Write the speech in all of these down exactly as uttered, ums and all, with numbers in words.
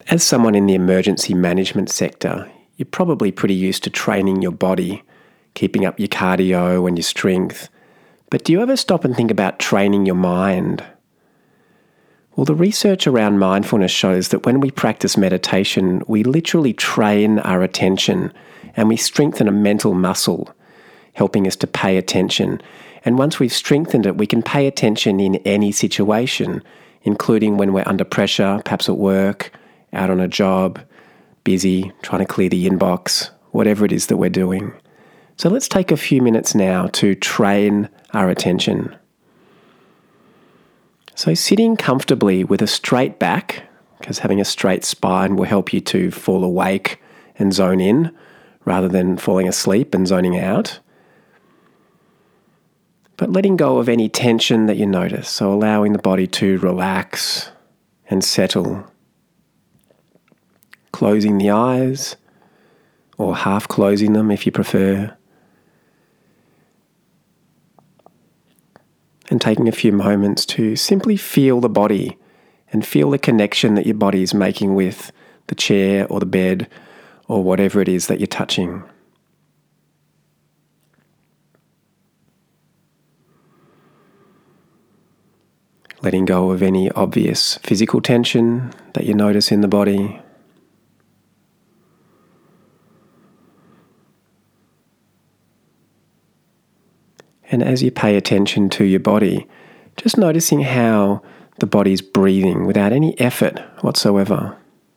As someone in the emergency management sector, you're probably pretty used to training your body, keeping up your cardio and your strength. But do you ever stop and think about training your mind? Well, the research around mindfulness shows that when we practice meditation, we literally train our attention and we strengthen a mental muscle, helping us to pay attention. And once we've strengthened it, we can pay attention in any situation, including when we're under pressure, perhaps at work, out on a job, busy, trying to clear the inbox, whatever it is that we're doing. So let's take a few minutes now to train our attention. So sitting comfortably with a straight back, because having a straight spine will help you to fall awake and zone in rather than falling asleep and zoning out. But letting go of any tension that you notice, so allowing the body to relax and settle. Closing the eyes, or half closing them if you prefer. And taking a few moments to simply feel the body and feel the connection that your body is making with the chair or the bed or whatever it is that you're touching. Letting go of any obvious physical tension that you notice in the body. And as you pay attention to your body, just noticing how the body's breathing without any effort whatsoever.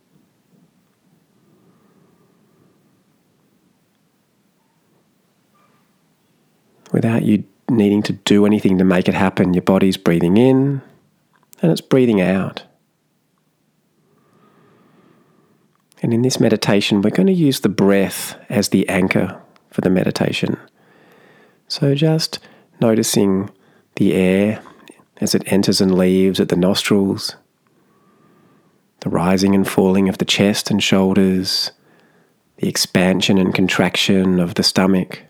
Without you needing to do anything to make it happen, your body's breathing in and it's breathing out. And in this meditation, we're going to use the breath as the anchor for the meditation. So just noticing the air as it enters and leaves at the nostrils, the rising and falling of the chest and shoulders, the expansion and contraction of the stomach.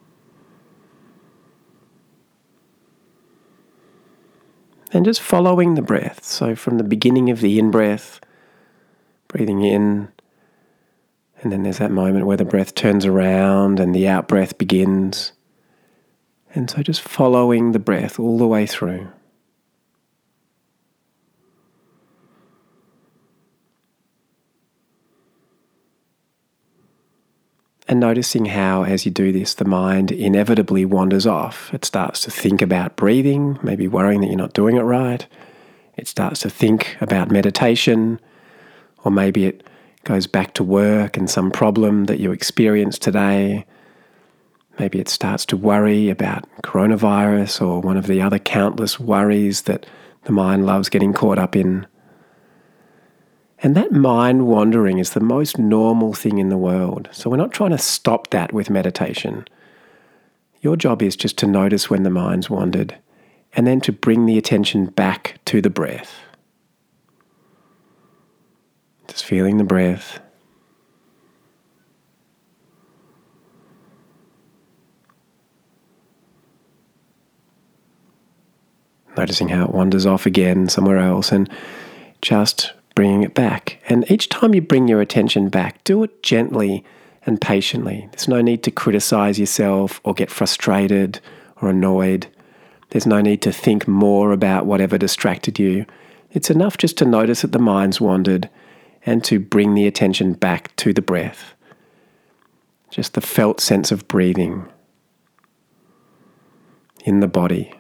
And just following the breath. So from the beginning of the in-breath, breathing in, and then there's that moment where the breath turns around and the out-breath begins. And so just following the breath all the way through. And noticing how, as you do this, the mind inevitably wanders off. It starts to think about breathing, maybe worrying that you're not doing it right. It starts to think about meditation, or maybe it goes back to work and some problem that you experienced today. Maybe it starts to worry about coronavirus or one of the other countless worries that the mind loves getting caught up in. And that mind wandering is the most normal thing in the world. So we're not trying to stop that with meditation. Your job is just to notice when the mind's wandered and then to bring the attention back to the breath. Just feeling the breath. Noticing how it wanders off again somewhere else and just bringing it back. And each time you bring your attention back, do it gently and patiently. There's no need to criticize yourself or get frustrated or annoyed. There's no need to think more about whatever distracted you. It's enough just to notice that the mind's wandered and to bring the attention back to the breath. Just the felt sense of breathing in the body.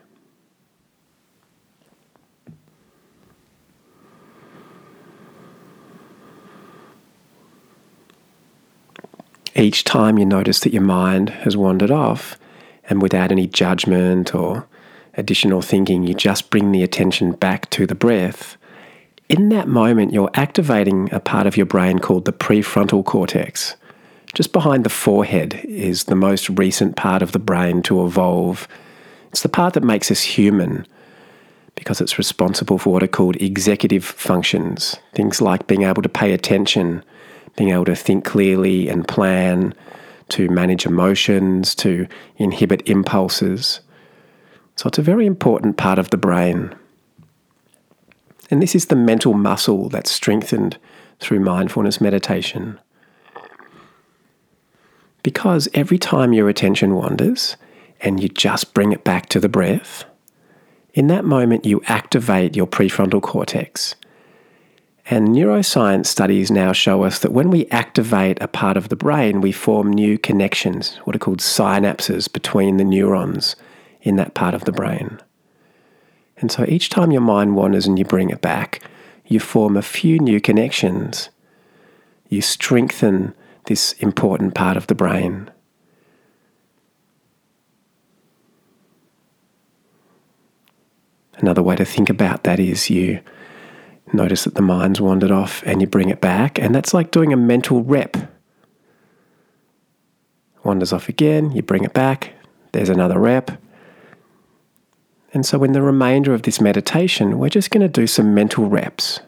Each time you notice that your mind has wandered off, and without any judgment or additional thinking, you just bring the attention back to the breath. In that moment, you're activating a part of your brain called the prefrontal cortex. Just behind the forehead is the most recent part of the brain to evolve. It's the part that makes us human because it's responsible for what are called executive functions. Things like being able to pay attention, being able to think clearly and plan, to manage emotions, to inhibit impulses. So it's a very important part of the brain. And this is the mental muscle that's strengthened through mindfulness meditation. Because every time your attention wanders and you just bring it back to the breath, in that moment you activate your prefrontal cortex. And neuroscience studies now show us that when we activate a part of the brain, we form new connections, what are called synapses between the neurons in that part of the brain. And so each time your mind wanders and you bring it back, you form a few new connections. You strengthen this important part of the brain. Another way to think about that is you notice that the mind's wandered off and you bring it back, and that's like doing a mental rep. Wanders off again, you bring it back, there's another rep. And so in the remainder of this meditation, we're just going to do some mental reps.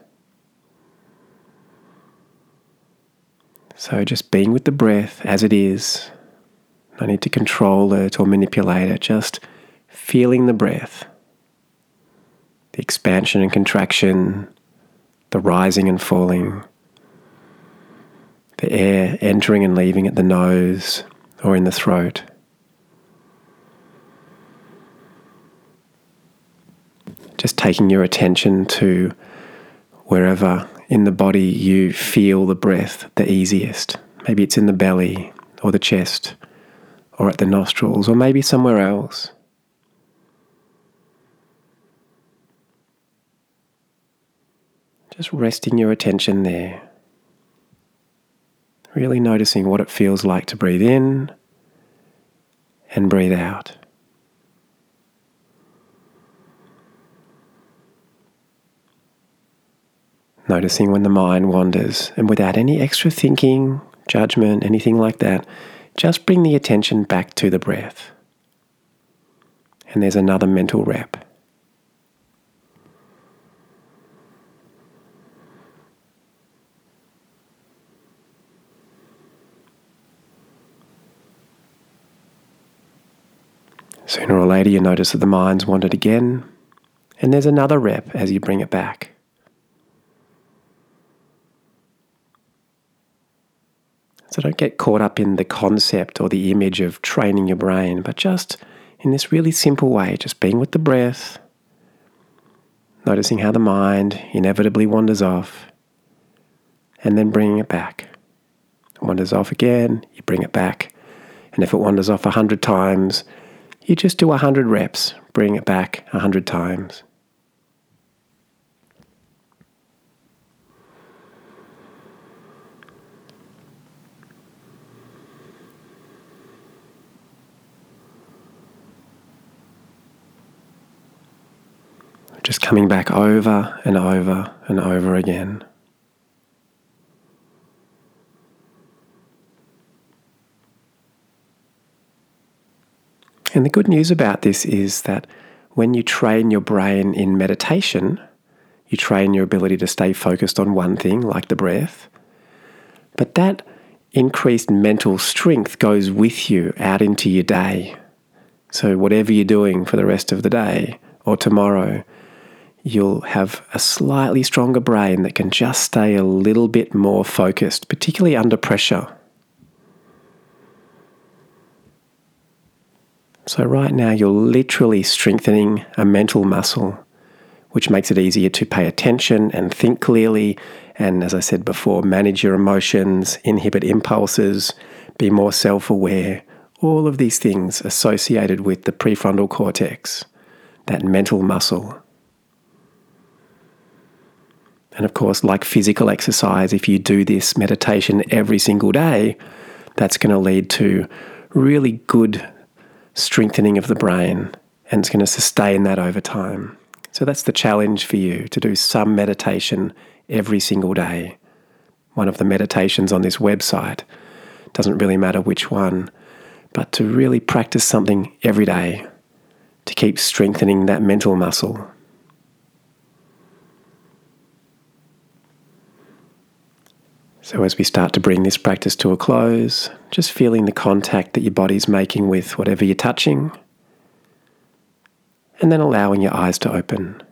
So just being with the breath as it is. No need to control it or manipulate it, just feeling the breath. The expansion and contraction, the rising and falling, the air entering and leaving at the nose or in the throat. Just taking your attention to wherever in the body you feel the breath the easiest. Maybe it's in the belly or the chest or at the nostrils or maybe somewhere else. Just resting your attention there. Really noticing what it feels like to breathe in and breathe out. Noticing when the mind wanders, and without any extra thinking, judgment, anything like that, just bring the attention back to the breath. And there's another mental rep. Sooner or later you notice that the mind's wandered again, and there's another rep as you bring it back. So don't get caught up in the concept or the image of training your brain, but just in this really simple way, just being with the breath, noticing how the mind inevitably wanders off, and then bringing it back. It wanders off again, you bring it back, and if it wanders off a hundred times, you just do a hundred reps, bring it back a hundred times. Just coming back over and over and over again. And the good news about this is that when you train your brain in meditation, you train your ability to stay focused on one thing, like the breath. But that increased mental strength goes with you out into your day. So whatever you're doing for the rest of the day or tomorrow, you'll have a slightly stronger brain that can just stay a little bit more focused, particularly under pressure. So right now you're literally strengthening a mental muscle, which makes it easier to pay attention and think clearly, and as I said before, manage your emotions, inhibit impulses, be more self-aware, all of these things associated with the prefrontal cortex, that mental muscle. And of course, like physical exercise, if you do this meditation every single day, that's going to lead to really good strengthening of the brain, and it's going to sustain that over time. So that's the challenge for you, to do some meditation every single day. One of the meditations on this website, doesn't really matter which one, but to really practice something every day to keep strengthening that mental muscle. So as we start to bring this practice to a close, just feeling the contact that your body's making with whatever you're touching, and then allowing your eyes to open.